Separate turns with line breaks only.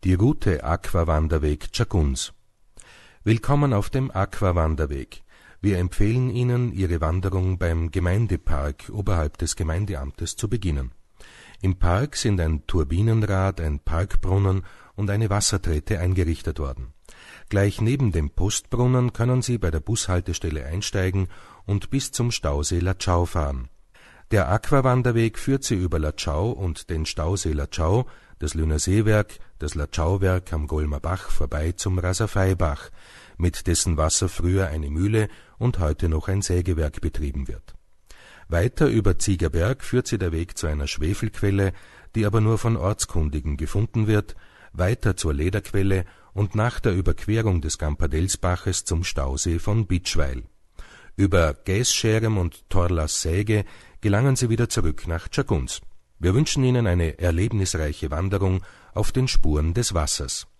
Die Route Aquawanderweg Tschagguns. Willkommen auf dem Aquawanderweg. Wir empfehlen Ihnen, Ihre Wanderung beim Gemeindepark oberhalb des Gemeindeamtes zu beginnen. Im Park sind ein Turbinenrad, ein Parkbrunnen und eine Wassertrette eingerichtet worden. Gleich neben dem Postbrunnen können Sie bei der Bushaltestelle einsteigen und bis zum Stausee Latschau fahren. Der Aquawanderweg führt Sie über Latschau und den Stausee Latschau, das Lüner Seewerk, das Latschauwerk am Golmer Bach vorbei zum Rasafeibach, mit dessen Wasser früher eine Mühle und heute noch ein Sägewerk betrieben wird. Weiter über Ziegerberg führt Sie der Weg zu einer Schwefelquelle, die aber nur von Ortskundigen gefunden wird, weiter zur Lederquelle und nach der Überquerung des Gampadelsbaches zum Stausee von Bitschweil. Über Gässcherem und Torlas Säge gelangen Sie wieder zurück nach Tschagguns. Wir wünschen Ihnen eine erlebnisreiche Wanderung auf den Spuren des Wassers.